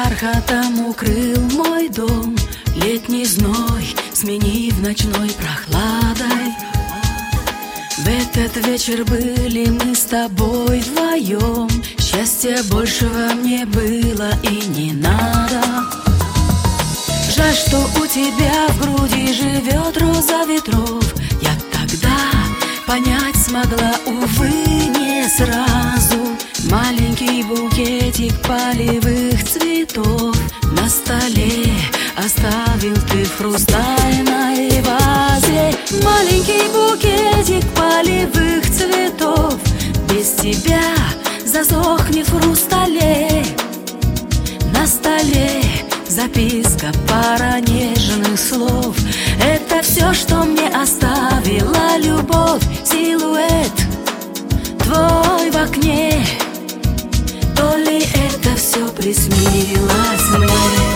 бархатом укрыл мой дом летний зной, сменив ночной прохладой. В этот вечер были мы с тобой вдвоем. Счастья большего мне было и не надо. Жаль, что у тебя в груди живет роза ветров. Я тогда понять смогла, увы, не сразу. Маленький букетик полевых цветов на столе оставил ты в хрустальной вазе. Маленький букетик полевых цветов без тебя засохнет в хрустале. На столе записка, пара нежных слов. Это все, что мне оставила любовь. Силуэт твой в окне. То ли это все приснилось мне?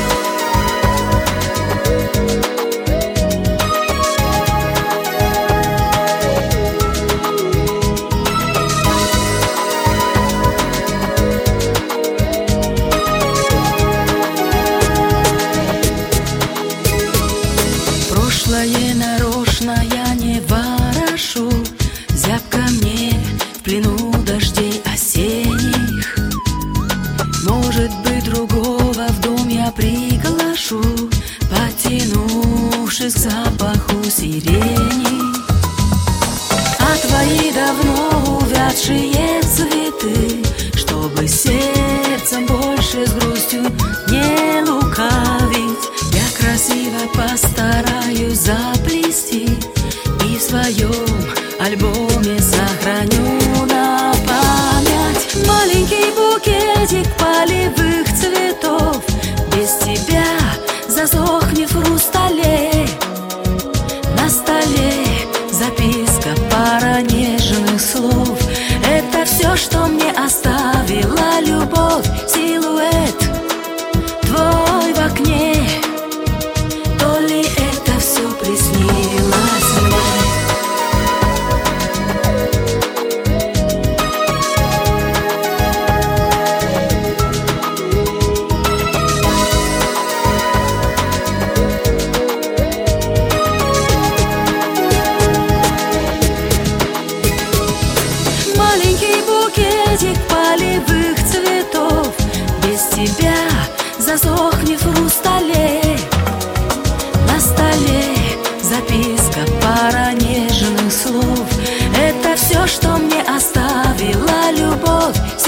Прошлое нарочно я не ворошу. Зябко мне в плену дождей осенних. Может быть, другого в дом я приглашу, потянувшись к запаху сирени. А твои давно увядшие цветы, чтобы сердцем больше с грустью не лукавить, я красиво постараюсь заплести и в своем альбоме сохраню на память. Маленький букетик полевых цветов без тебя засохнет в хрустале. На столе записка, пара нежных слов. Это все, что мне оставила любовь. Силуэт твой в окне. То ли это все приснилось мне? Маленький букетик полевых цветов без тебя засохнет в хрустале. На столе записка, пара нежных слов. Это все, что мне оставила любовь.